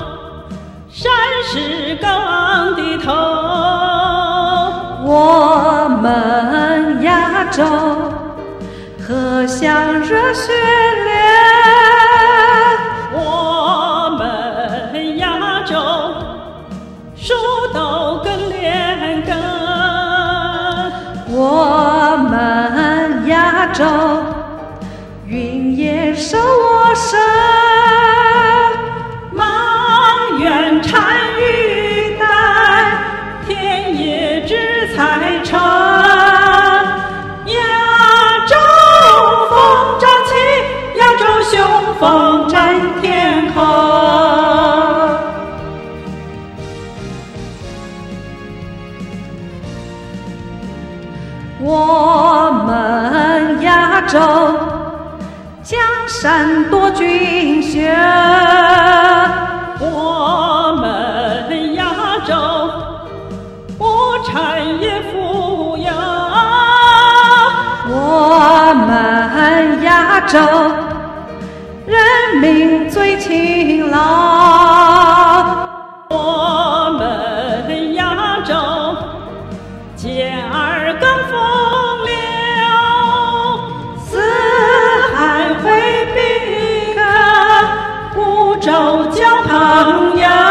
山是港的头。 我们亚洲河向热血连， 我们亚洲树都更连根， 我们亚洲云也守我身， 忙远产玉带，田野织彩成。亚洲风展起，亚洲雄风展天空。 我们亚洲江山夺军靴， 我们亚洲不产业富有， 我们亚洲人民最勤劳， 我们亚洲健儿更风流，四海会宾客，五洲交朋友。